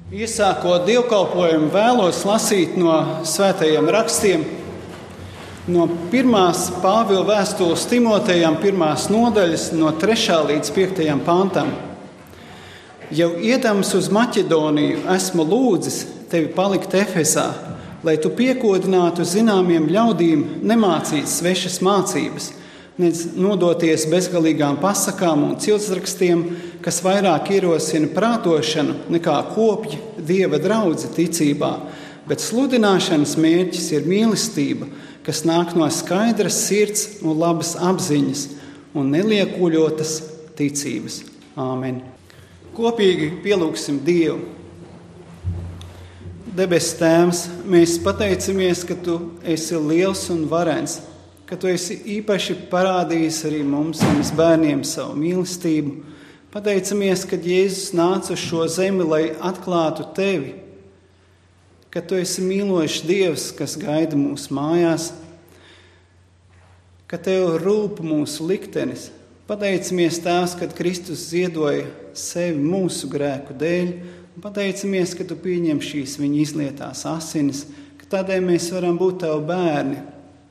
Iesākot dievkalpojumu, vēlos lasīt no svētajiem rakstiem, no 1. Pāvila vēstules Timotejam 1. nodaļas, no 3. līdz 5. pantam. Jau iedams uz Maķedoniju esmu lūdzis tevi palikt Efesā, lai tu piekodinātu zināmiem ļaudīm nemācīt svešas mācības, nedz nodoties bezgalīgām pasakām un ciltsrakstiem, kas vairāk ierosina prātošanu nekā kopja Dieva draudze ticībā, bet sludināšanas mērķis ir mīlestība, kas nāk no skaidras sirds un labas apziņas un neliekuļotas ticības. Āmen. Kopīgi pielūgsim Dievu. Debes Tēvs, mēs pateicamies, ka Tu esi liels un varens, ka Tu esi īpaši parādījis arī mums, mums bērniem, savu mīlestību. Pateicamies, ka Jēzus nāca uz šo zemi, lai atklātu Tevi, ka Tu esi mīlošs Dievs, kas gaida mūsu mājās, ka Tev rūp mūsu liktenis. Pateicamies Tēvs, kad Kristus ziedoja sevi mūsu grēku dēļ, un pateicamies, ka Tu pieņem šīs viņa izlietās asinis, ka tādēļ mēs varam būt Tavu bērni.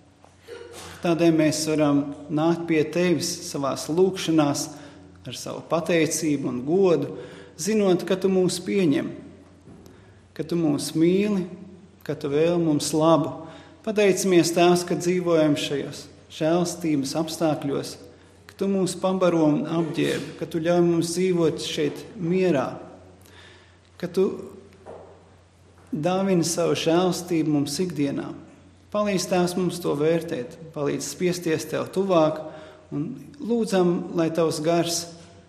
Tādēļ mēs varam nākt pie Tevis savās lūgšanās ar savu pateicību un godu, zinot, ka Tu mūs pieņem, ka Tu mūs mīli, ka Tu vēl mums labu. Pateicamies Tēvs, ka dzīvojam šajos žēlstības apstākļos, ka Tu mūs pabaro un apģērbi, ka Tu ļauj mums dzīvot šeit mierā, ka Tu dāvini savu žēlstību mums ikdienā. Palīdz Tēvs mums to vērtēt, palīdz spiesties Tev tuvāk un lūdzam, lai Tavs gars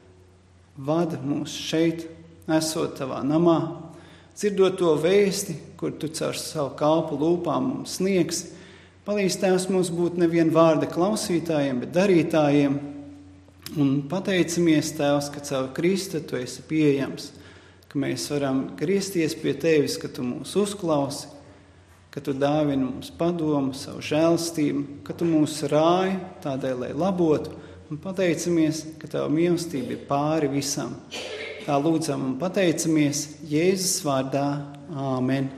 vada mūs šeit, esot Tavā namā, dzirdot to vēsti, kur Tu caur savu kalpu lūpām mums sniegsi. Palīdz Tēvs mums būt nevien vārda klausītājiem, bet darītājiem. Un pateicamies Tēvs, ka caur Kristu Tu esi pieejams, ka mēs varam griezties pie Tevis, ka Tu mūs uzklausi, ka Tu dāvini mums padomu, savu žēlstību, ka Tu mūs rāji tādēļ, lai labotu, un pateicamies, ka Tava mīlestība ir pāri visam. Tā lūdzam un pateicamies Jēzus vārdā. Āmen.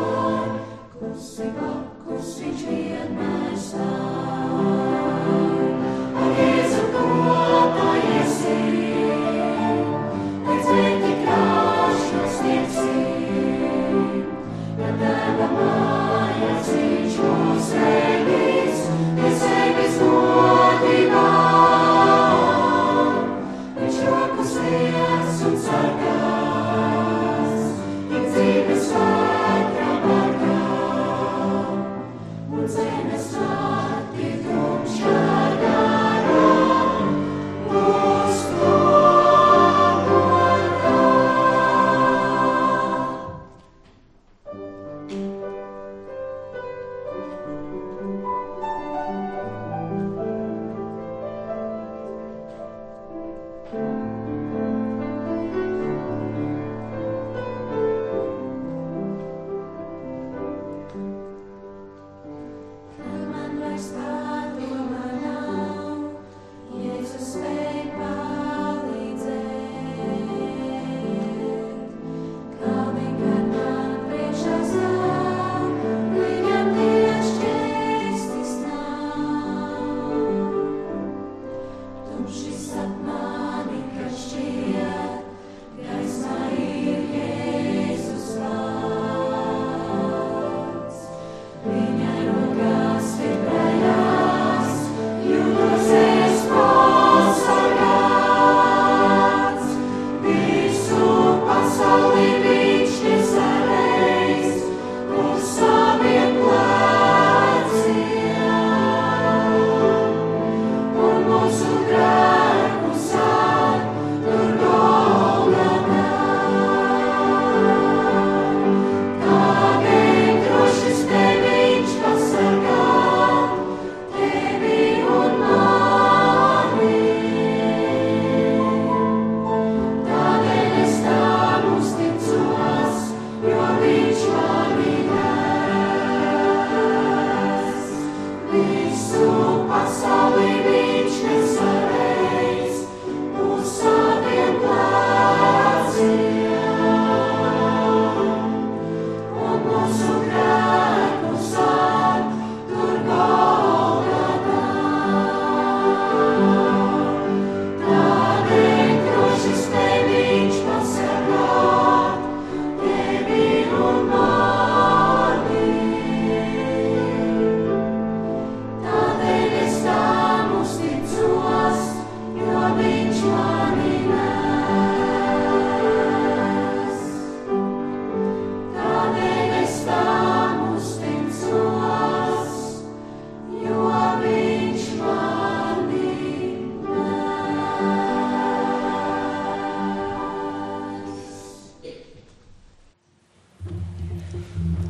Kus viņš vienmēr stāv.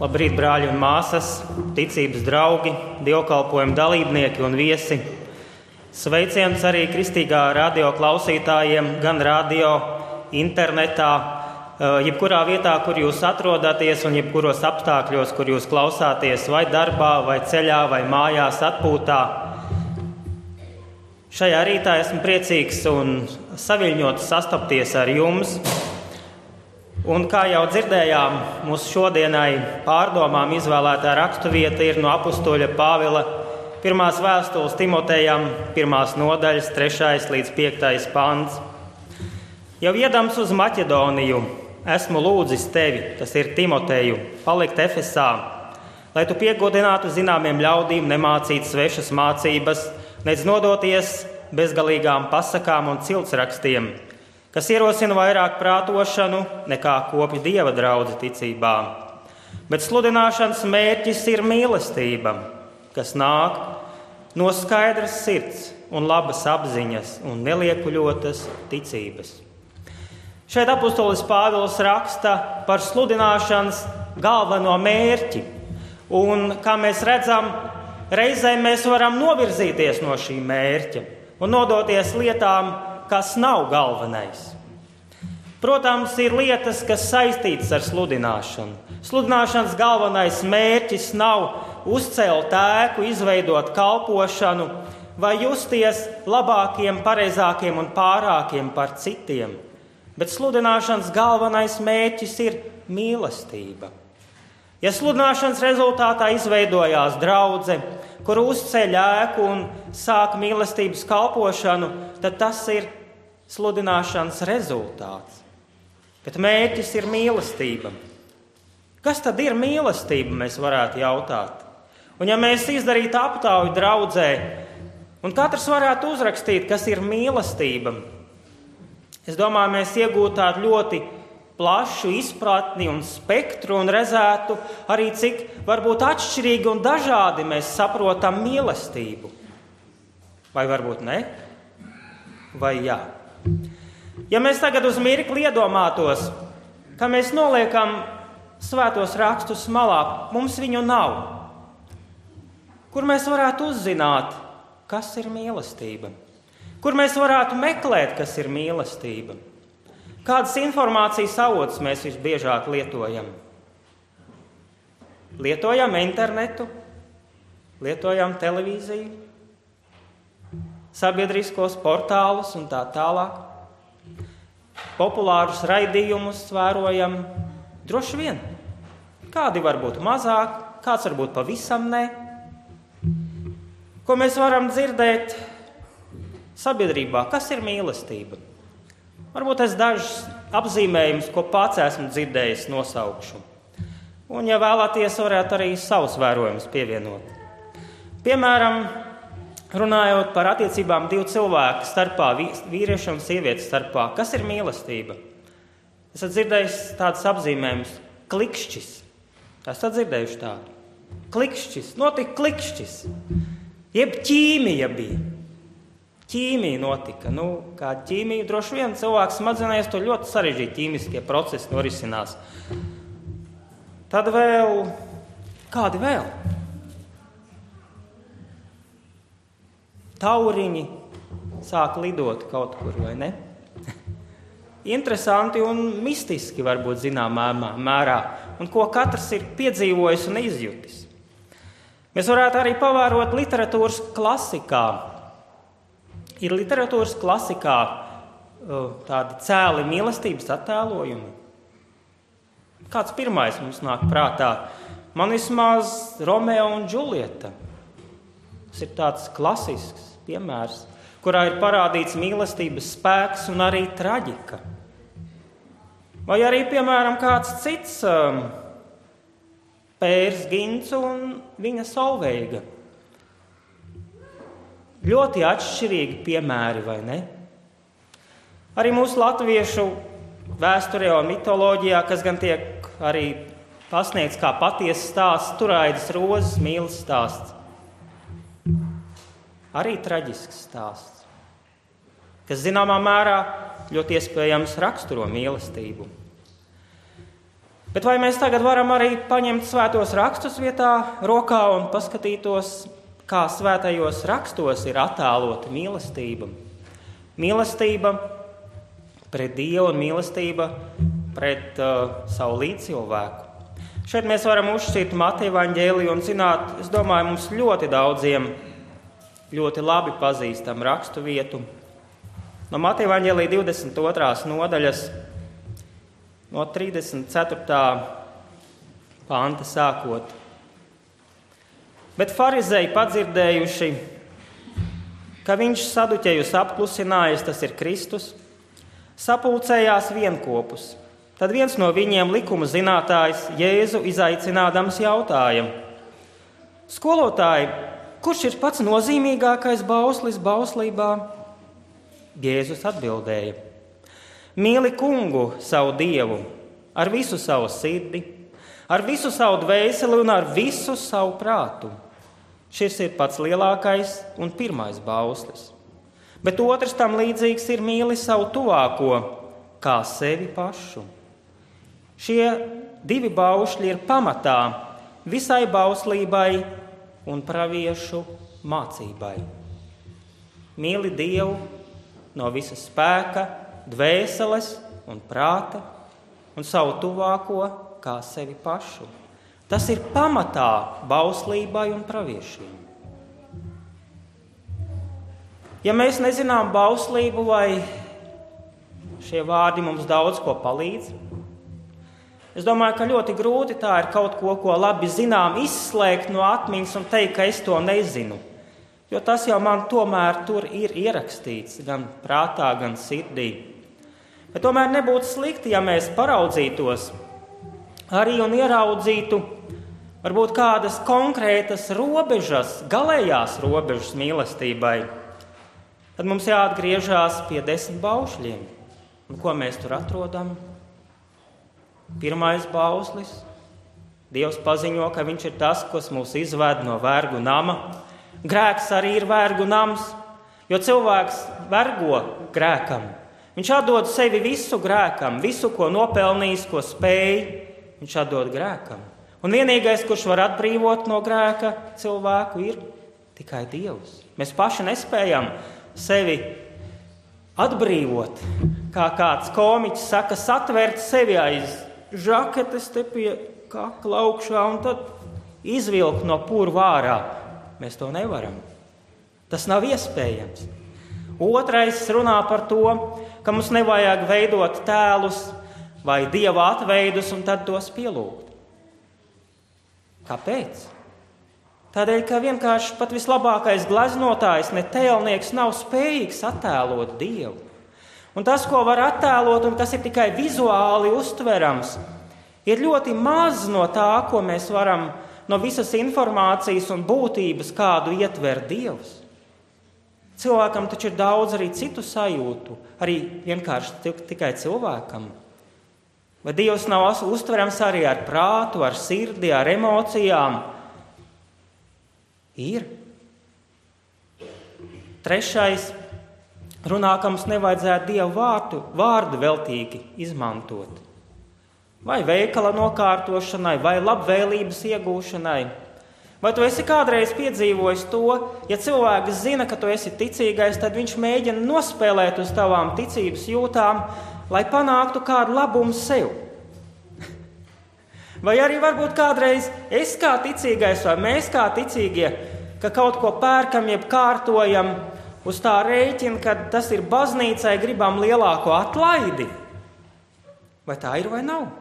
Labrīt, brāļi un māsas, ticības draugi, dievkalpojumu dalībnieki un viesi. Sveiciens arī kristīgā radio klausītājiem, gan radio, internetā, jebkurā vietā, kur jūs atrodaties un jebkuros apstākļos, kur jūs klausāties, vai darbā, vai ceļā, vai mājās atpūtā. Šajā rītā esmu priecīgs un saviļņots sastapties ar jums. Un kā jau dzirdējām, mūsu šodienai pārdomām izvēlētā raksturvieta ir no apustuļa Pāvila 1. vēstules Timotejam, 1. nodaļas, 3. līdz 5. pants. Jau iedams uz Maķedoniju, esmu lūdzis tevi, tas ir Timoteju, palikt Efesā, lai tu piegodinātu zināmiem ļaudīm nemācīt svešas mācības, nedz nodoties bezgalīgām pasakām un ciltsrakstiem, kas ierosina vairāk prātošanu nekā kopja Dieva draudzi ticībā. Bet sludināšanas mērķis ir mīlestība, kas nāk no skaidras sirds un labas apziņas un neliekuļotas ticības. Šeit apustulis Pāvils raksta par sludināšanas galveno mērķi. Un, kā mēs redzam, reizēm mēs varam novirzīties no šī mērķa un nodoties lietām, kas nav galvenais. Protams, ir lietas, kas saistītas ar sludināšanu. Sludināšanas galvenais mērķis nav uzcelt ēku, izveidot kalpošanu vai justies labākiem, pareizākiem un pārākiem par citiem. Bet sludināšanas galvenais mērķis ir mīlestība. Ja sludināšanas rezultātā izveidojās draudze, kur uzceļ ēku un sāk mīlestības kalpošanu, tad tas ir sludināšanas rezultāts. Bet mērķis ir mīlestība. Kas tad ir mīlestība, mēs varētu jautāt? Un ja mēs izdarītu aptauju draudzē, un katrs varētu uzrakstīt, kas ir mīlestība, es domāju, mēs iegūtu tādu ļoti plašu izpratni un spektru un redzētu arī, cik varbūt atšķirīgi un dažādi mēs saprotam mīlestību. Vai varbūt ne? Vai jā? Ja mēs tagad uz mirkli iedomātos, ka mēs noliekam svētos rakstus malā, mums viņu nav. Kur mēs varētu uzzināt, kas ir mīlestība? Kur mēs varētu meklēt, kas ir mīlestība? Kādas informācijas avotus mēs visbiežāk lietojam? Lietojam internetu, lietojam televīziju, sabiedriskos portālus un tā tālāk. Populārus raidījumus vērojam droši vien. Kādi varbūt mazāk, kāds varbūt pavisam ne. Ko mēs varam dzirdēt sabiedrībā? Kas ir mīlestība? Varbūt es dažus apzīmējumus, ko pats esmu dzirdējis, nosaukšu. Un, ja vēlaties, varētu arī savus vērojumus pievienot. Piemēram, runājot par attiecībām divu cilvēku starpā, vīrieša un sievietes starpā, kas ir mīlestība? Esat dzirdējis tādus apzīmējumus? Klikšķis. Esat dzirdējuši tādu? Klikšķis. Notika klikšķis. Jeb ķīmija bija. Ķīmija notika. Kā ķīmija droši vien cilvēks smadzenēs to ļoti sarežģīti ķīmiskie procesi norisinās. Tad vēl, kādi vēl? Tauriņi sāk lidot kaut kur, vai ne? Interesanti un mistiski varbūt zināmā mērā, un ko katrs ir piedzīvojis un izjutis. Mēs varētu arī pavērot literatūras klasikā. Ir literatūras klasikā tādi cēli mīlestības attēlojumi. Kāds pirmais mums nāk prātā? Man vismaz Romeo un Džulieta. Tas ir tāds klasisks piemērs, kurā ir parādīts mīlestības spēks un arī traģika. Vai arī, piemēram, kāds cits Pērs Gints un viņa Solveiga. Ļoti atšķirīgi piemēri, vai ne? Arī mūsu latviešu vēsturē un mitoloģijā, kas gan tiek arī pasniegts kā patiesas stāsts, Turaidas rozes mīlas stāsts. Arī traģisks stāsts, kas zināmā mērā ļoti iespējams raksturo mīlestību. Bet vai mēs tagad varam arī paņemt svētos rakstus rokā un paskatītos, kā svētajos rakstos ir attēlota mīlestība? Mīlestība pret Dievu un mīlestība pret savu līdzcilvēku. Šeit mēs varam uzšķirt Mateja evaņģēliju un zināt, es domāju, mums ļoti daudziem ļoti labi pazīstam rakstu vietu. No Mateja evaņģēlija 22. nodaļas, no 34. panta sākot. Bet farizeji padzirdējuši, ka viņš saduķejus apklusinājis, tas ir Kristus, sapulcējās vienkopus. Tad viens no viņiem, likuma zinātājs, Jēzu izaicinādams jautāja: Skolotāji, kurš ir pats nozīmīgākais bauslis bauslībā? Jēzus atbildēja: Mīli Kungu, savu Dievu, ar visu savu sirdi, ar visu savu dvēseli un ar visu savu prātu. Šis ir pats lielākais un pirmais bauslis. Bet otrs tam līdzīgs ir mīli savu tuvāko, kā sevi pašu. Šie divi baušļi ir pamatā visai bauslībai un praviešu mācībai. Mīli Dievu no visa spēka, dvēseles un prāta un savu tuvāko kā sevi pašu. Tas ir pamatā bauslībai un praviešiem. Ja mēs nezinām bauslību, vai šie vārdi mums daudz ko palīdz, es domāju, ka ļoti grūti tā ir kaut ko labi zinām, izslēgt no atmiņas un teikt, ka es to nezinu. Jo tas jau man tomēr tur ir ierakstīts, gan prātā, gan sirdī. Bet tomēr nebūtu slikti, ja mēs paraudzītos arī un ieraudzītu varbūt kādas konkrētas robežas, galējās robežas mīlestībai. Tad mums jāatgriežās pie 10 baušļiem. Un ko mēs tur atrodam? Pirmais bauslis. Dievs paziņo, ka viņš ir tas, kas mūs izved no vergu nama. Grēks arī ir vergu nams, jo cilvēks vergo grēkam. Viņš atdod sevi visu grēkam, visu, ko nopelnījis, ko spēj, viņš atdod grēkam. Un vienīgais, kurš var atbrīvot no grēka cilvēku, ir tikai Dievs. Mēs paši nespējam sevi atbrīvot. Kā kāds komiķis saka, satvert sevi aiz žaketes te pie kakla augšā un tad izvilkt no purva ārā. Mēs to nevaram. Tas nav iespējams. Otrais runā par to, ka mums nevajag veidot tēlus vai Dieva atveidus un tad tos pielūgt. Kāpēc? Tādēļ, ka vienkārši pat vislabākais gleznotājs, ne tēlnieks, nav spējīgs attēlot Dievu. Un tas, ko var attēlot un kas ir tikai vizuāli uztverams, ir ļoti maz no tā, ko mēs varam no visas informācijas un būtības, kādu ietver Dievs. Cilvēkam taču ir daudz arī citu sajūtu, arī vienkārši tikai cilvēkam. Vai Dievs nav uztverams arī ar prātu, ar sirdi, ar emocijām? Ir. Trešais runā, ka mums nevajadzētu Dieva vārdu veltīgi izmantot. Vai veikala nokārtošanai, vai labvēlības iegūšanai. Vai tu esi kādreiz piedzīvojis to, ja cilvēks zina, ka tu esi ticīgais, tad viņš mēģina nospēlēt uz tavām ticības jūtām, lai panāktu kādu labumu sev? Vai arī varbūt kādreiz es kā ticīgais vai mēs kā ticīgie, ka kaut ko pērkam jeb kārtojam uz tā rēķina, ka tas ir baznīcai, gribam lielāko atlaidi? Vai tā ir vai nav?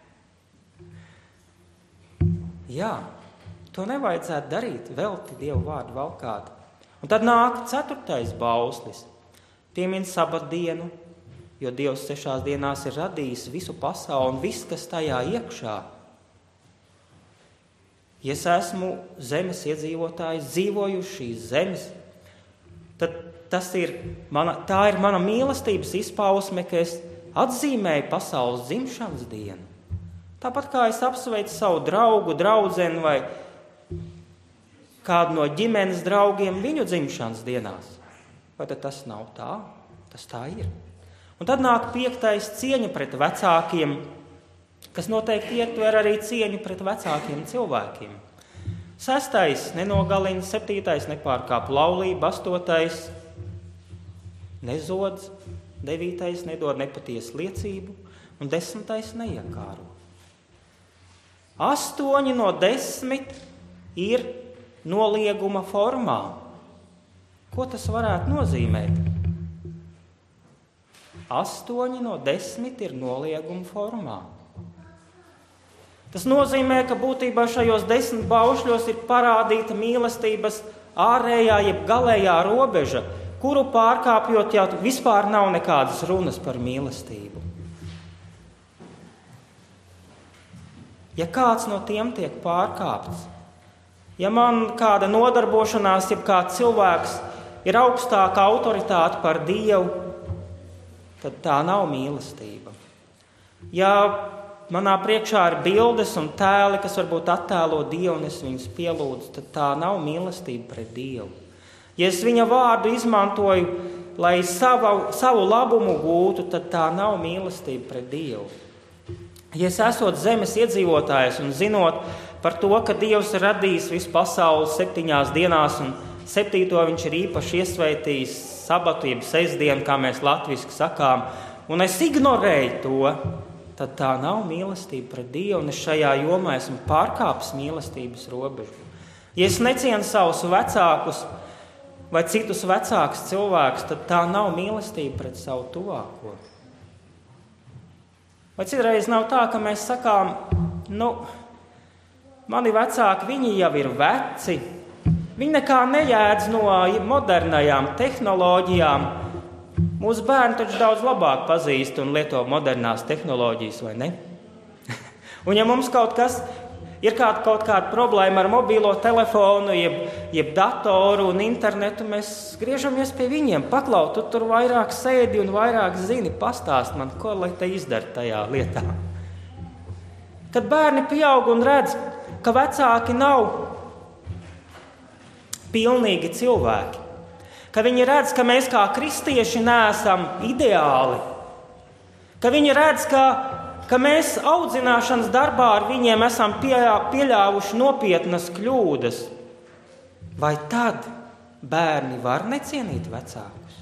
Jā, to nevajadzētu darīt, velti Dievu vārdu valkāt. Un tad nāk 4. bauslis. Piemin sabatdienu, jo Dievs 6 dienās ir radījis visu pasauli un viss, kas tajā iekšā. Ja es esmu zemes iedzīvotājs, dzīvoju šīs zemes, tad tā ir mana mīlestības izpausme, ka es atzīmēju pasaules dzimšanas dienu. Tāpat kā es apsveicu savu draugu, draudzeni vai kādu no ģimenes draugiem viņu dzimšanas dienās. Vai tad tas nav tā? Tas tā ir. Un tad nāk 5. cieņa pret vecākiem. kas noteikti ietver arī cieņu pret vecākiem cilvēkiem. 6. nenogalina, 7. nepārkāp laulību, 8. nezodz, 9. nedod nepatiesu liecību un 10. neiekāro. 8 no 10 ir nolieguma formā. Ko tas varētu nozīmēt? 8 no 10 ir nolieguma formā. Tas nozīmē, ka būtībā šajos 10 baušļos ir parādīta mīlestības ārējā, jeb galējā robeža, kuru pārkāpjot jau vispār nav nekādas runas par mīlestību. Ja kāds no tiem tiek pārkāpts, ja man kāda nodarbošanās, ja kāds cilvēks ir augstāka autoritāte par Dievu, tad tā nav mīlestība. Ja manā priekšā ir bildes un tēli, kas varbūt attēlo Dievu un es viņus pielūdzu, tad tā nav mīlestība pret Dievu. Ja es viņa vārdu izmantoju, lai savu labumu gūtu, tad tā nav mīlestība pret Dievu. Ja es esot zemes iedzīvotājs un zinot par to, ka Dievs ir radījis visu pasauli 7 dienās un 7. viņš ir īpaši iesvētījis sabatu, jeb sestdienu, kā mēs latviski sakām, un es ignorēju to, tad tā nav mīlestība pret Dievu, un es šajā jomā esmu pārkāpis mīlestības robežu. Ja es necienu savus vecākus vai citus vecākus cilvēkus, tad tā nav mīlestība pret savu tuvāko. Vai citreiz nav tā, ka mēs sakām, mani vecāki, viņi jau ir veci, viņi nekā nejēdz no modernajām tehnoloģijām. Mūsu bērni taču daudz labāk pazīst un lieto modernās tehnoloģijas, vai ne? Un ja mums ir kaut kāda problēma ar mobilo telefonu, jeb datoru un internetu, mēs griežamies pie viņiem. Paklau, tu tur vairāk sēdi un vairāk zini, pastāst man, ko lai te izdara tajā lietā. Kad bērni pieaug un redz, ka vecāki nav pilnīgi cilvēki, ka viņi redz, ka mēs kā kristieši neesam ideāli, ka viņi redz, ka mēs audzināšanas darbā ar viņiem esam pieļāvuši nopietnas kļūdas, vai tad bērni var necienīt vecākus?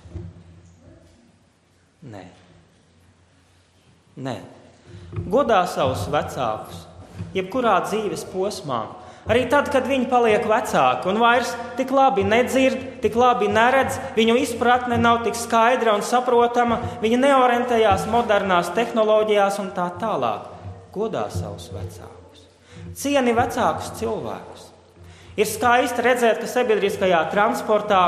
Nē. Godā savus vecākus, jebkurā dzīves posmā. Arī tad, kad viņi paliek vecāki un vairs tik labi nedzird, tik labi neredz, viņu izpratne nav tik skaidra un saprotama, viņi neorientējās modernās tehnoloģijās un tā tālāk. Godā savus vecākus. Cieni vecākus cilvēkus. Ir skaisti redzēt, ka sabiedriskajā transportā,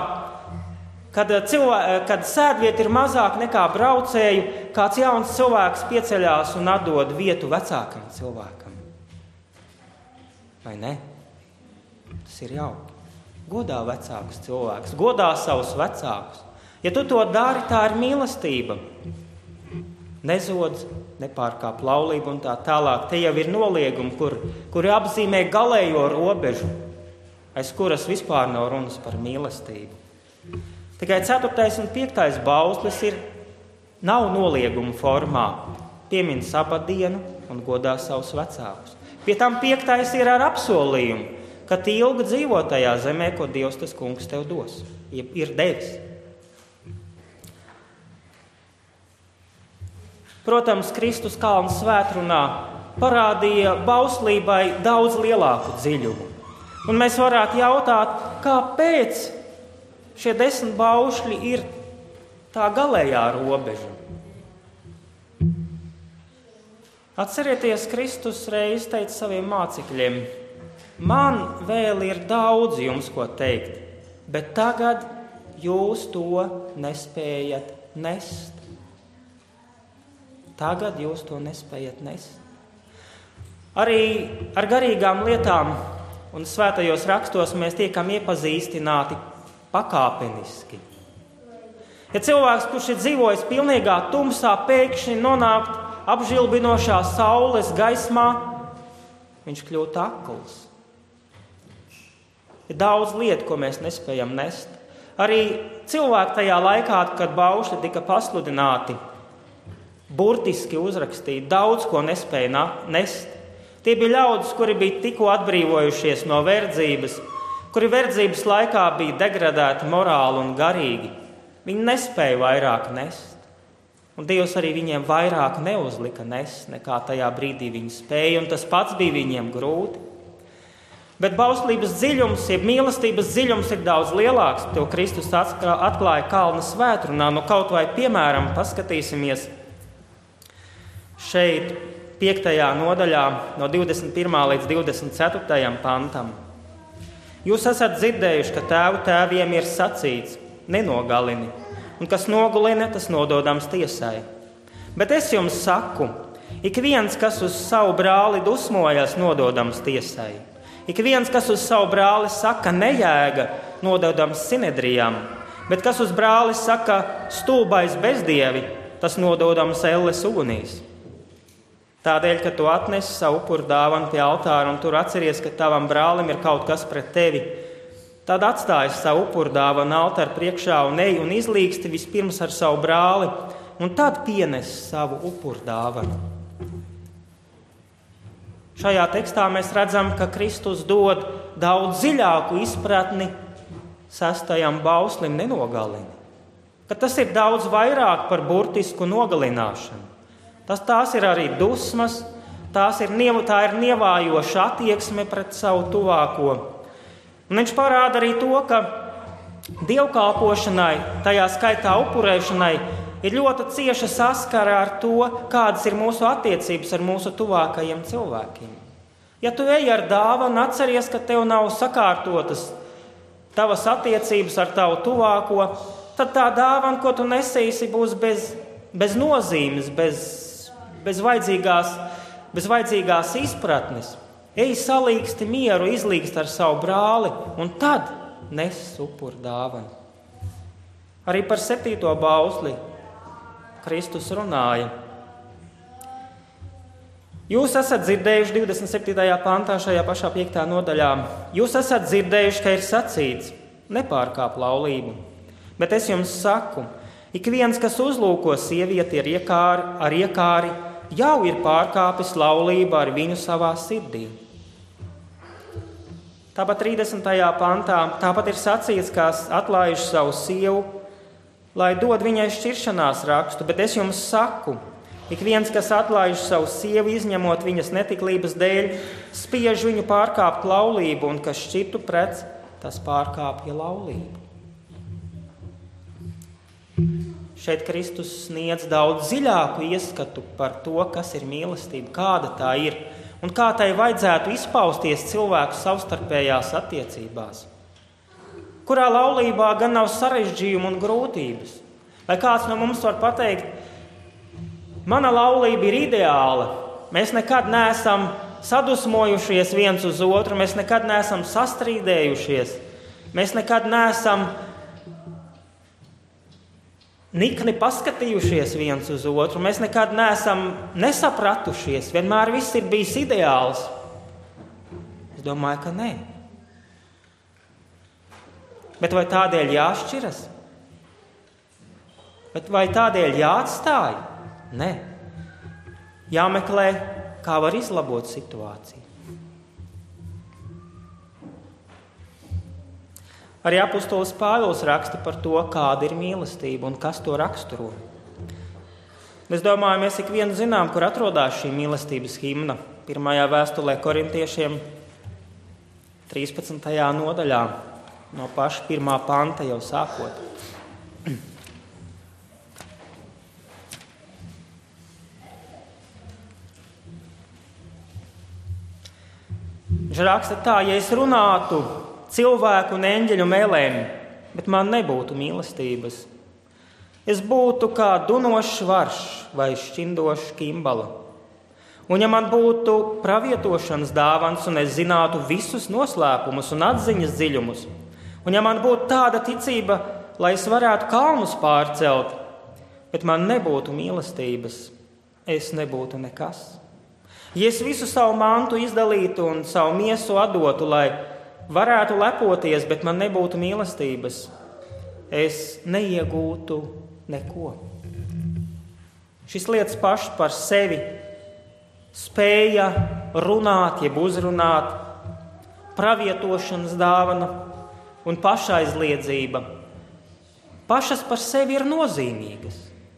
kad sēdvieta ir mazāk nekā braucēju, kāds jauns cilvēks pieceļās un atdod vietu vecākam cilvēkam. Vai ne? Tas ir jauki. Godā vecākus cilvēkus, godā savus vecākus. Ja tu to dari, tā ir mīlestība. Nezodz, nepārkāp laulību un tā tālāk. Te jau ir noliegumi, kuri apzīmē galējo robežu, aiz kuras vispār nav runas par mīlestību. Tikai 4. un 5. bauslis nav nolieguma formā. Piemin sabadienu un godā savus vecākus. Pie tam 5. ir ar apsolījumu, ka ilgi dzīvo tajā zemē, ko Dievs tas kungs tev dos, ir devis. Protams, Kristus kalna svētrunā parādīja bauslībai daudz lielāku dziļumu. Un mēs varētu jautāt, kāpēc šie 10 baušļi ir tā galējā robeža. Atcerieties, Kristus reiz teica saviem mācekļiem, man vēl ir daudz jums ko teikt, bet tagad jūs to nespējat nest. Tagad jūs to nespējat nest. Arī ar garīgām lietām un svētajos rakstos mēs tiekam iepazīstināti pakāpeniski. Ja cilvēks, kurš ir dzīvojis pilnīgā tumsā, pēkšņi nonākt apžilbinošā saules gaismā, viņš kļūt akls. Ir daudz lietu, ko mēs nespējam nest. Arī cilvēki tajā laikā, kad baušļi tika pasludināti, burtiski uzrakstīti, daudz ko nespēja nest. Tie bija ļaudis, kuri bija tikko atbrīvojušies no verdzības, kuri verdzības laikā bija degradēti morāli un garīgi. Viņi nespēja vairāk nest. Un Dievs arī viņiem vairāk neuzlika nest, nekā tajā brīdī viņi spēja, un tas pats bija viņiem grūti. Bet bauslības dziļums, jeb mīlestības dziļums ir daudz lielāks. To Kristus atklāja Kalna svētrunā. Nu, kaut vai piemēram paskatīsimies šeit 5. nodaļā no 21. līdz 24. pantam. Jūs esat dzirdējuši, ka tēvu tēviem ir sacīts: nenogalini, un kas nogulina, tas nododams tiesai. Bet es jums saku, ik viens, kas uz savu brāli dusmojas, nododams tiesai. Ik viens, kas uz savu brāli saka nejēga, nododams sinedrijam, bet kas uz brāli saka stulbais bezdievi, tas nododams elles ugunīs. Tādēļ, ka tu atnesi savu upuru dāvanu pie altāra un tur atceries, ka tavam brālim ir kaut kas pret tevi, tad atstāji savu upuru dāvanu altāra priekšā un ej un izlīgsti vispirms ar savu brāli, un tad pienesi savu upuru dāvanu. Šajā tekstā mēs redzam, ka Kristus dod daudz dziļāku izpratni 6. bauslim nenogalini. Ka tas ir daudz vairāk par burtisku nogalināšanu. Tās ir arī dusmas, tā ir nievājoša attieksme pret savu tuvāko. Un viņš parāda arī to, ka dievkalpošanai, tajā skaitā upurēšanai, ir ļoti cieša saskara ar to, kādas ir mūsu attiecības ar mūsu tuvākajiem cilvēkiem. Ja tu ej ar dāvanu, atceries, ka tev nav sakārtotas tavas attiecības ar tavu tuvāko, tad tā dāvana, ko tu nesīsi, būs bez nozīmes, bez vajadzīgās izpratnes. Ej salīgsti mieru, izlīgsti ar savu brāli, un tad nes upuru dāvanu. Arī par 7. bausli Kristus runāja. Jūs esat dzirdējuši 27. pantā šajā pašā 5. nodaļā. Jūs esat dzirdējuši, ka ir sacīts: nepārkāp laulību. Bet es jums saku, ik viens, kas uzlūko sievieti ar iekāri, jau ir pārkāpis laulību ar viņu savā sirdī. Tāpat 30. pantā tāpat ir sacīts, ka atlaiž savu sievu, lai dod viņai šķiršanās rakstu, bet es jums saku, ik viens, kas atlaiž savu sievu, izņemot viņas netiklības dēļ, spiež viņu pārkāpt laulību, un kas šķirtu prec, tas pārkāpja laulību. Šeit Kristus sniedz daudz dziļāku ieskatu par to, kas ir mīlestība, kāda tā ir, un kā tai vajadzētu izpausties cilvēku savstarpējās attiecībās. Kurā laulībā gan nav sarežģījumu un grūtības. Vai kāds no mums var pateikt: mana laulība ir ideāla, mēs nekad neesam sadusmojušies viens uz otru, mēs nekad neesam sastrīdējušies, mēs nekad neesam nikni paskatījušies viens uz otru, mēs nekad neesam nesapratušies, vienmēr viss ir bijis ideāls. Es domāju, ka nē. Bet vai tādēļ jāšķiras? Bet vai tādēļ jāatstāj? Nē. Jāmeklē, kā var izlabot situāciju. Arī apustulis Pāvils raksta par to, kāda ir mīlestība un kas to raksturo. Es domāju, mēs ik vienu zinām, kur atrodas šī mīlestības himna. 1. vēstulē korintiešiem 13. nodaļā. No paša 1. panta jau sākot. Viņš raksta tā: ja es runātu cilvēku un eņģeļu mēlēm, bet man nebūtu mīlestības, es būtu kā dunošs varš vai šķindošs kimbala. Un ja man būtu pravietošanas dāvans un es zinātu visus noslēpumus un atziņas dziļumus, un ja man būtu tāda ticība, lai es varētu kalnus pārcelt, bet man nebūtu mīlestības, es nebūtu nekas. Ja es visu savu mantu izdalītu un savu miesu atdotu, lai varētu lepoties, bet man nebūtu mīlestības, es neiegūtu neko. Šīs lietas pašas par sevi spēja runāt, jeb uzrunāt, pravietošanas dāvana un pašaizliedzība. Pašas par sevi ir nozīmīgas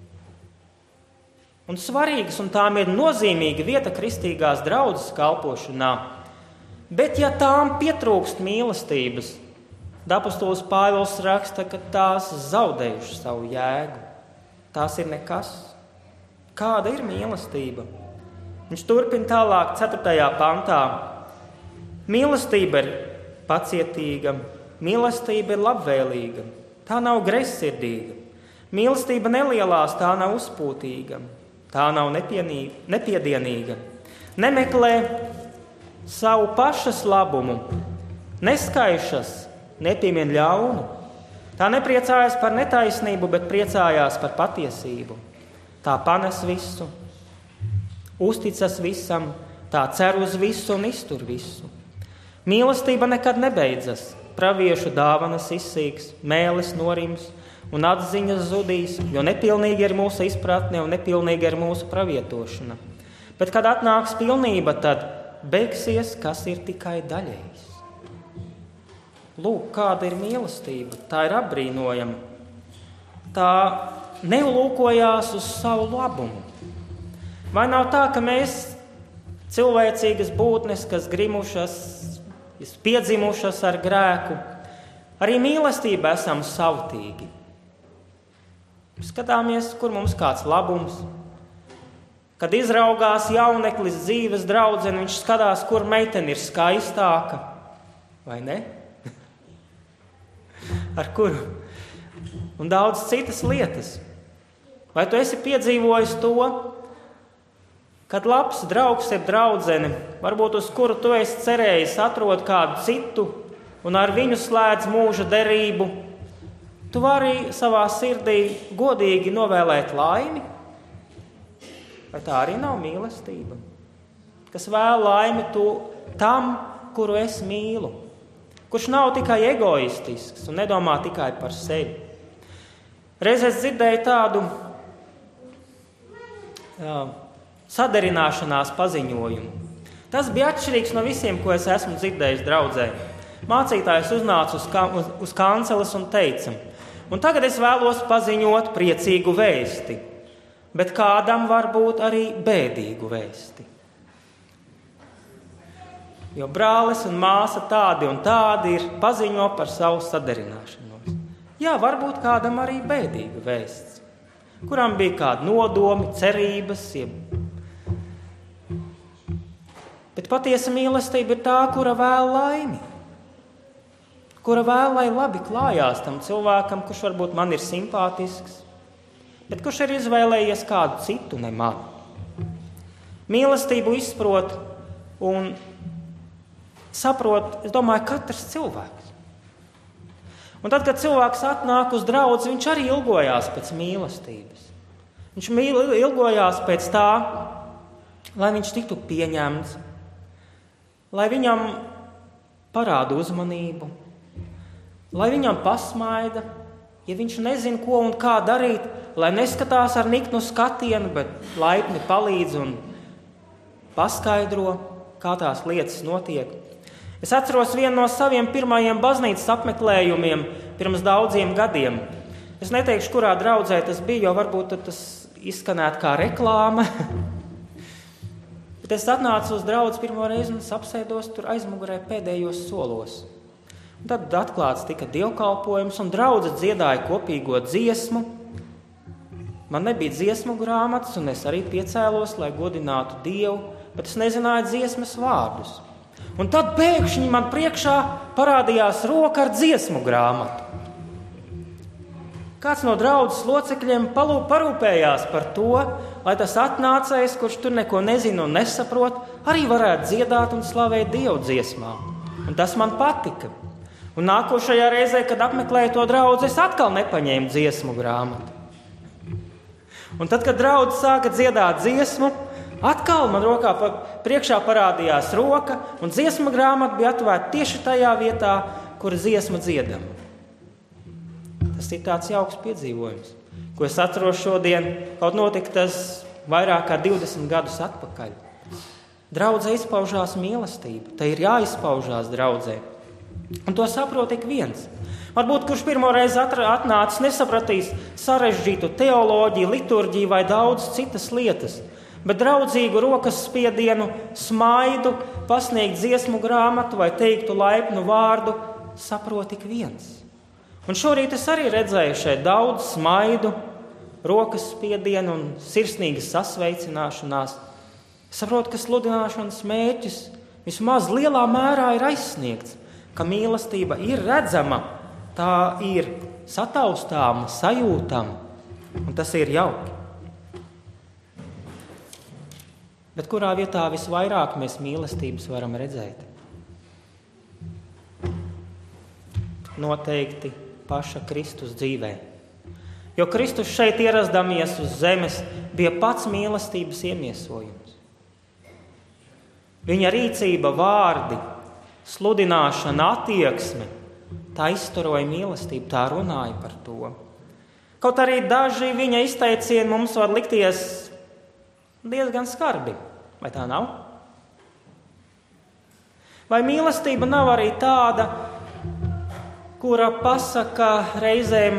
un svarīgas, un tām ir nozīmīga vieta kristīgās draudzes kalpošanā. Bet ja tām pietrūkst mīlestības, apostols Pāvils raksta, ka tās zaudējušas savu jēgu. Tās ir nekas. Kāda ir mīlestība? Viņš turpina tālāk 4. pantā. Mīlestība ir pacietīga, mīlestība ir labvēlīga, tā nav greizsirdīga. Mīlestība nelielās, tā nav uzpūtīga, tā nav nepiedienīga. Nemeklē savu pašas labumu, neskaišas, nepiemin ļaunu. Tā nepriecājas par netaisnību, bet priecājās par patiesību. Tā panes visu, uzticas visam, tā cer uz visu un iztur visu. Mīlestība nekad nebeidzas, praviešu dāvanas izsīks, mēlis norims un atziņas zudīs, jo nepilnīgi ir mūsu izpratne un nepilnīgi ir mūsu pravietošana. Bet, kad atnāks pilnība, tad beigsies, kas ir tikai daļējs. Lūk, kāda ir mīlestība. Tā ir apbrīnojama. Tā neulūkojās uz savu labumu. Vai nav tā, ka mēs, cilvēcīgas būtnes, kas grimušas, piedzimušas ar grēku, arī mīlestība esam savtīgi? Skatāmies, kur mums kāds labums. Kad izraugās jauneklis dzīves draudzene, viņš skatās, kur meitene ir skaistāka, vai ne? Ar kuru? Un daudz citas lietas. Vai tu esi piedzīvojis to, kad labs draugs ir draudzene, varbūt uz kuru tu esi cerējis atrod kādu citu un ar viņu slēdz mūža derību, tu vari savā sirdī godīgi novēlēt laimi? Vai tā arī nav mīlestība? Kas vēl laimi tam, kuru es mīlu, kurš nav tikai egoistisks un nedomā tikai par sevi. Reiz es dzirdēju tādu sadarināšanās paziņojumu. Tas bija atšķirīgs no visiem, ko es esmu dzirdējis draudzē. Mācītājs uznāca uz kanceles un teica: un tagad es vēlos paziņot priecīgu vēsti, bet kādam var būt arī bēdīgu vēsti. Jo brālis un māsa tādi un tādi ir, paziņo par savu sadarināšanos. Jā, varbūt kādam arī bēdīga vēsts, kuram bija kādi nodomi, cerības. Bet patiesa mīlestība ir tā, kura vēl laimi, kura vēl, lai labi klājās tam cilvēkam, kurš varbūt man ir simpātisks, bet kurš ir izvēlējies kādu citu, ne mani. Mīlestību izprot un saprot, es domāju, katrs cilvēks. Un tad, kad cilvēks atnāk uz draudzi, viņš arī ilgojās pēc mīlestības. Viņš ilgojās pēc tā, lai viņš tiktu pieņemts, lai viņam parāda uzmanību, lai viņam pasmaida, ja viņš nezina, ko un kā darīt, lai neskatās ar niknu skatienu, bet laipni palīdz un paskaidro, kā tās lietas notiek. Es atceros vienu no saviem pirmajiem baznīcas apmeklējumiem pirms daudziem gadiem. Es neteikšu, kurā draudzē tas bija, jo varbūt tas izskanētu kā reklāma. Bet es atnācu uz draudzi pirmo reizi un apsēdos tur aizmugurē pēdējos solos. Un tad atklāts tika dievkalpojums un draudze dziedāja kopīgo dziesmu. Man nebija dziesmu grāmatas un es arī piecēlos, lai godinātu Dievu, bet es nezināju dziesmas vārdus. Un tad pēkšņi man priekšā parādījās roka ar dziesmu grāmatu. Kāds no draudzes locekļiem parūpējās par to, lai tas atnācējs, kurš tur neko nezina un nesaprot, arī varētu dziedāt un slavēt Dievu dziesmām. Un tas man patika. Un nākošajā reizē, kad apmeklēju to draudzi, es atkal nepaņēmu dziesmu grāmatu. Un tad, kad draudze sāka dziedāt dziesmu, atkal man rokā priekšā parādījās roka, un dziesmu grāmata bija atvērta tieši tajā vietā, kur dziesma dziedama. Tas ir tāds jauks piedzīvojums. ko es atceros šodien, kaut notika tas vairāk kā 20 gadus atpakaļ. Draudzē izpaužās mīlestība, tai ir jāizpaužās draudzē. Un to saprot ik viens. Varbūt, kurš pirmo reizi atnācis, nesapratīs sarežģītu teoloģiju, liturģiju vai daudz citas lietas, bet draudzīgu rokas spiedienu, smaidu, pasniegt dziesmu grāmatu vai teiktu laipnu vārdu, saprot ik viens. Un šorīt es arī redzēju šeit daudz smaidu, rokas spiedienu un sirsnīgas sasveicināšanās. Saprotu, ka sludināšanas mērķis vismaz lielā mērā ir aizsniegts, ka mīlestība ir redzama, tā ir sataustāma, sajūtama, un tas ir jauki. Bet kurā vietā visvairāk mēs mīlestības varam redzēt? Noteikti paša Kristus dzīvē. Jo Kristus šeit ierasdamies uz zemes bija pats mīlestības iemiesojums. Viņa rīcība, vārdi, sludināšana, attieksme, tā izturoja mīlestību, tā runāja par to. Kaut arī daži viņa izteicieni mums var likties diezgan skarbi. Vai tā nav? Vai mīlestība nav arī tāda, kura pasaka reizēm,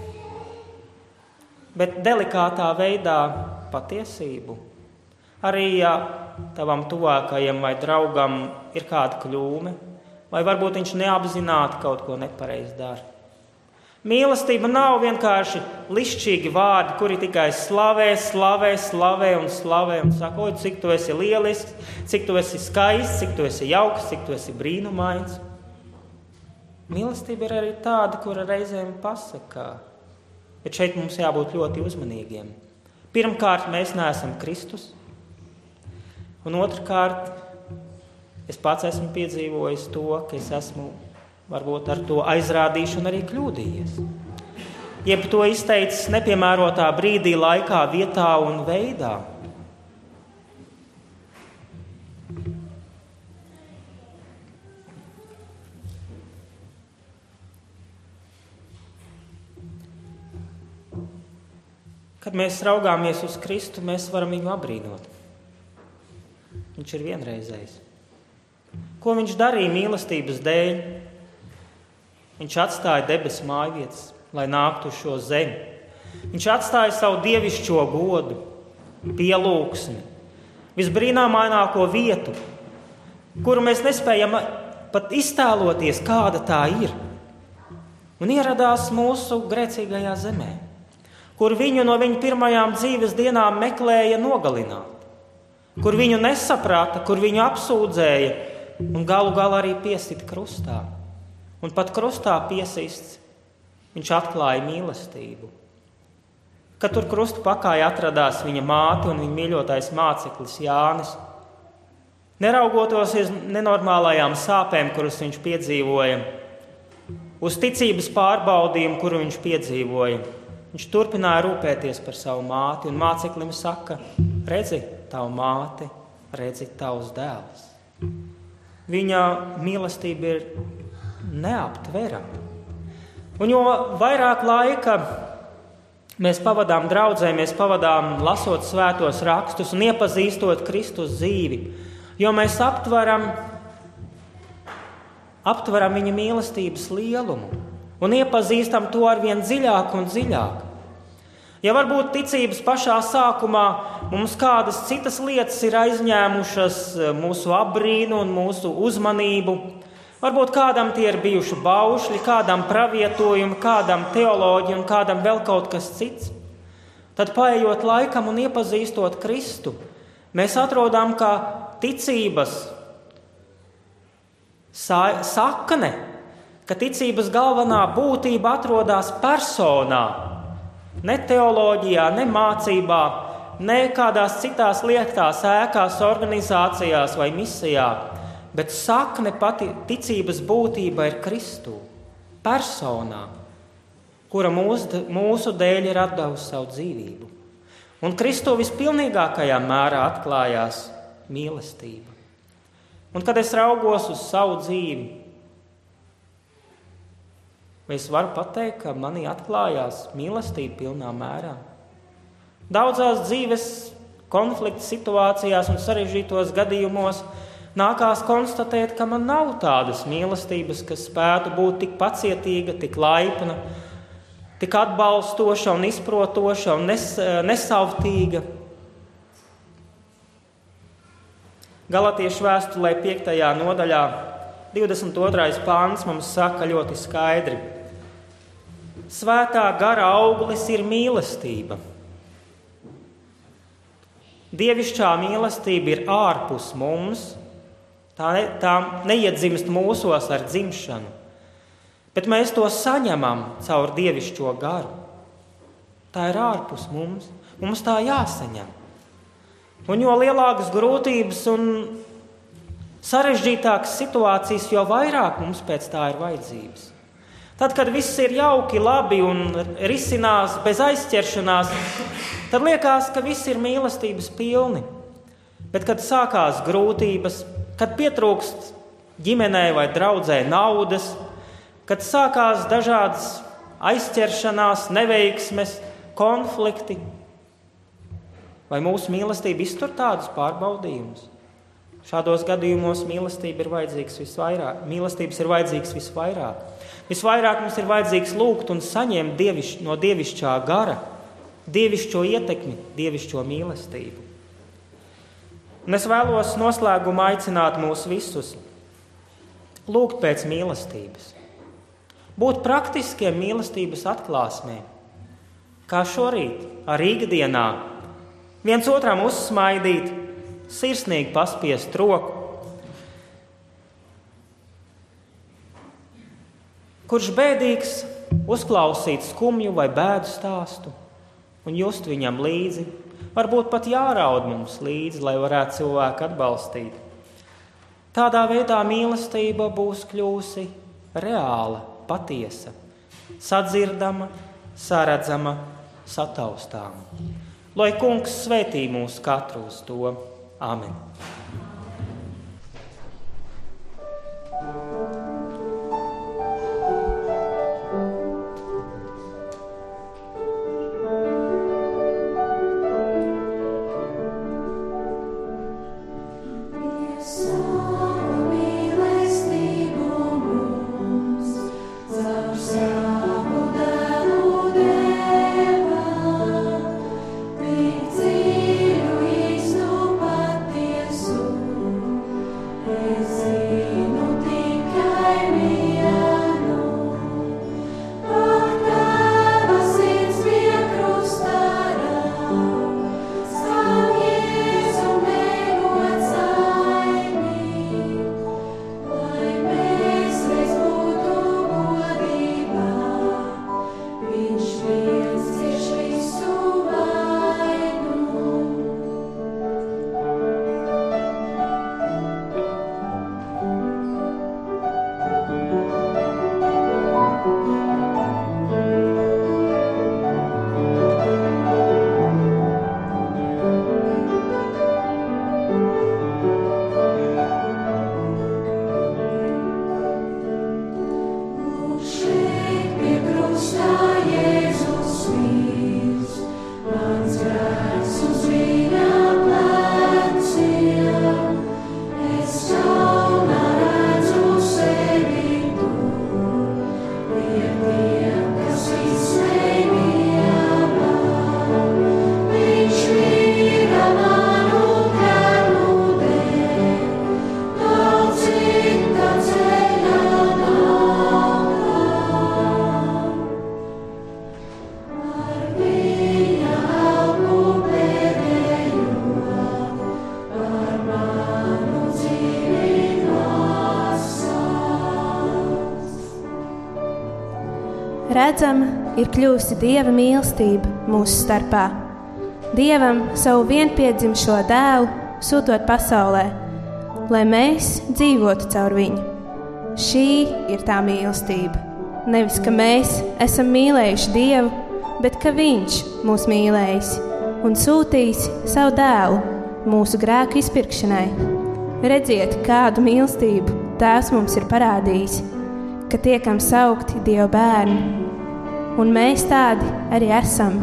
bet delikātā veidā patiesību? Arī, ja tavam tuvākajam vai draugam ir kāda kļūme, vai varbūt viņš neapzināti kaut ko nepareizi dara. Mīlestība nav vienkārši lišķīgi vārdi, kuri tikai slavē un saka, oi, cik tu esi lielisks, cik tu esi skaists, cik tu esi jauks, cik tu esi brīnumains. Mīlestība ir arī tāda, kura reizēm pasaka, bet šeit mums jābūt ļoti uzmanīgiem. Pirmkārt, mēs neesam Kristus, un otrkārt, es pats esmu piedzīvojis to, ka es esmu varbūt ar to aizrādīšanu arī kļūdījies. Jeb to izteicis nepiemērotā brīdī, laikā, vietā un veidā. Kad mēs raugāmies uz Kristu, mēs varam viņu abrīnot. Viņš ir vienreizējs. Ko viņš darīja mīlestības dēļ? Viņš atstāja debesu mājvietas, lai nāktu uz šo zemi. Viņš atstāja savu dievišķo godu, pielūgsmi, visbrīnāmaināko vietu, kuru mēs nespējam pat iztēloties, kāda tā ir. Un ieradās mūsu grēcīgajā zemē, kur viņu no viņa pirmajām dzīves dienām meklēja nogalināt, kur viņu nesaprata, kur viņu apsūdzēja un galu galā arī piesita krustā. Un pat krustā piesists, viņš atklāja mīlestību. Kad tur krusta pakājā atradās viņa māte un viņa mīļotais māceklis Jānis, neraugoties uz nenormālajām sāpēm, kuras viņš piedzīvoja, uz ticības pārbaudījumu, kuru viņš piedzīvoja, viņš turpināja rūpēties par savu māti, un māceklim saka, redzi tavu māti, redzi tavs dēls. Viņa mīlestība ir neaptverama. Un jo vairāk laika mēs pavadām draudzē, mēs pavadām lasot svētos rakstus un iepazīstot Kristus dzīvi, jo mēs aptveram viņa mīlestības lielumu un iepazīstam to arvien dziļāk un dziļāk. Ja varbūt ticības pašā sākumā mums kādas citas lietas ir aizņēmušas mūsu apbrīnu un mūsu uzmanību, varbūt kādam tie ir bijuši baušļi, kādam pravietojumi, kādam teoloģija un kādam vēl kaut kas cits, tad paejot laikam un iepazīstot Kristu, mēs atrodam, ka ticības sakne, ka ticības galvenā būtība atrodas personā, ne teoloģijā, ne mācībā, ne kādās citās lietās, ēkās, organizācijās vai misijā, bet sakne pati ticības būtība ir Kristū, personā, kura mūsu dēļ ir atdevusi savu dzīvību. Un Kristū vispilnīgākajā mērā atklājās mīlestība. Un kad es raugos uz savu dzīvi, Vai es varu pateikt, ka manī atklājās mīlestība pilnā mērā? Daudzās dzīves konflikta situācijās un sarežģītos gadījumos nākās konstatēt, ka man nav tādas mīlestības, kas spētu būt tik pacietīga, tik laipna, tik atbalstoša un izprotoša un nesavtīga. Galatiešu vēstulē 5. nodaļā 22. pāns mums saka ļoti skaidri: Svētā gara auglis ir mīlestība. Dievišķā mīlestība ir ārpus mums, tā neiedzimst mūsos ar dzimšanu, bet mēs to saņemam caur dievišķo garu. Tā ir ārpus mums, mums tā jāsaņem. Un jo lielākas grūtības un sarežģītākas situācijas, jo vairāk mums pēc tā ir vajadzības. Tad, kad viss ir jauki, labi un risinās bez aizķeršanās, tad liekas, ka viss ir mīlestības pilni. Bet, kad sākās grūtības, kad pietrūkst ģimenei vai draudzē naudas, kad sākās dažādas aizķeršanās, neveiksmes, konflikti, vai mūsu mīlestība iztur tādus pārbaudījumus? Šādos gadījumos mīlestības ir vajadzīgs visvairāk. Visvairāk mums ir vajadzīgs lūgt un saņemt no dievišķā gara, dievišķo ietekmi, dievišķo mīlestību. Un es vēlos noslēgumā aicināt mūs visus lūgt pēc mīlestības. Būt praktiskiem mīlestības atklāsmēm, kā šorīt ar ikdienā, viens otram uzsmaidīt, sirsnīgi paspiest roku. Kurš bēdīgs uzklausīt skumju vai bēdu stāstu un just viņam līdzi, varbūt pat jāraud mums līdzi, lai varētu cilvēku atbalstīt. Tādā veidā mīlestība būs kļūsi reāla, patiesa, sadzirdama, saredzama, sataustāma. Lai Kungs svētī mūs katru uz to. Āmen. Redzama ir kļūsi Dieva mīlestība mūsu starpā. Dievam savu vienpiedzimšo dēlu sūtot pasaulē, lai mēs dzīvotu caur viņu. Šī ir tā mīlestība. Nevis, ka mēs esam mīlējuši Dievu, bet ka Viņš mūs mīlējis un sūtījis savu dēlu mūsu grēku izpirkšanai. Redziet, kādu mīlestību Tēvs mums ir parādījis, ka tiekam saukti Dieva bērni, un mēs tādi arī esam.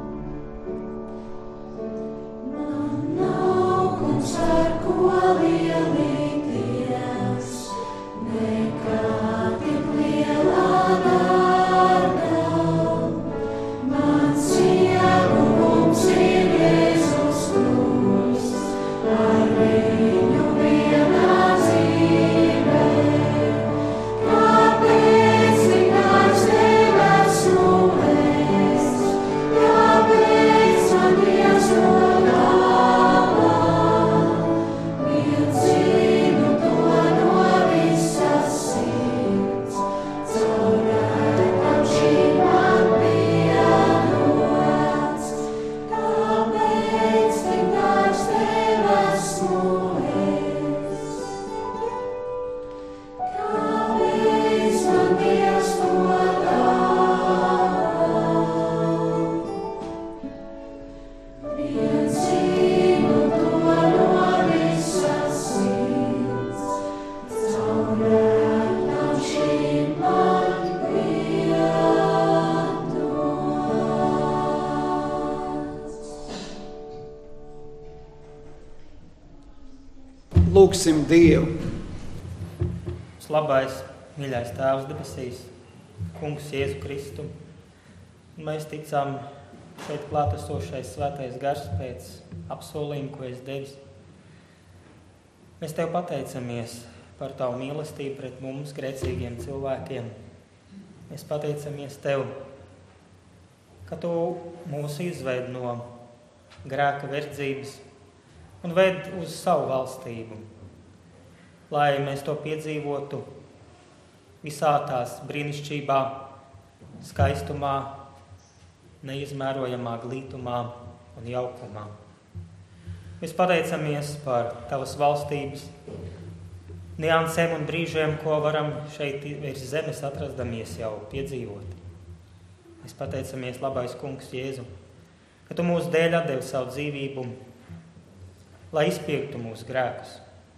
Lūgsim Dievu. Labais, mīļais Tēvs debesīs, Kungs Jēzu Kristu. Mēs ticam šeit klātesošais svētais gars pēc apsolījuma, ko esi devis. Mēs Tev pateicamies par Tavu mīlestību pret mums, grēcīgiem cilvēkiem. Mēs pateicamies Tev, ka Tu mūs izved no grēka verdzības un ved uz savu valstību, lai mēs to piedzīvotu visā tās brīnišķībā, skaistumā, neizmērojamā glītumā un jaukumā. Mēs pateicamies par Tavas valstības niansēm un brīžiem, ko varam šeit virs zemes atrasdamies jau piedzīvot. Mēs pateicamies, labais Kungs Jēzu, ka Tu mūsu dēļ atdevi savu dzīvību, lai izpiektu mūsu grēkus.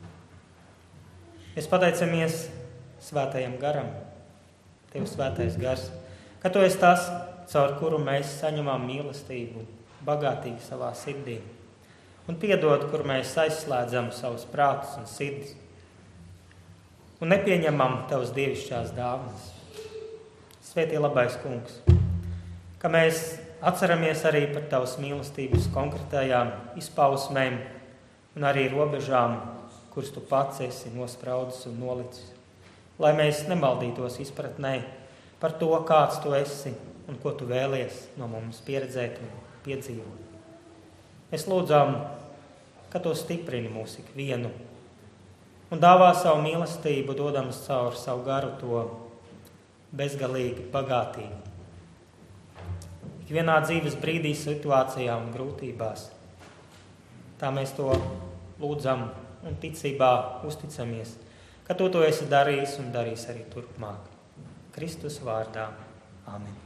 Mēs pateicamies svētajam garam, Tev svētais gars, ka Tu esi tas, caur kuru mēs saņemam mīlestību bagātīgi savā sirdī, un piedod, kur mēs aizslēdzam savus prātus un sirdis, un nepieņemam Tavas dievišķās dāvanas. Svētie labais Kungs, ka mēs atceramies arī par Tavas mīlestības konkrētajām izpausmēm un arī robežām, kuras Tu pats esi nospraudis un nolicis, lai mēs nemaldītos izpratnē par to, kāds Tu esi un ko Tu vēlies no mums pieredzēt un piedzīvot. Mēs lūdzam, ka Tu stiprini mūs ikvienu un dāvā savu mīlestību, dodams caur savu garu to bezgalīgi bagātīgi. Ikvienā dzīves brīdī, situācijā un grūtībās. Tā mēs to lūdzam un ticībā uzticamies, ka Tu to esi darījis un darīs arī turpmāk. Kristus vārdā. Āmen.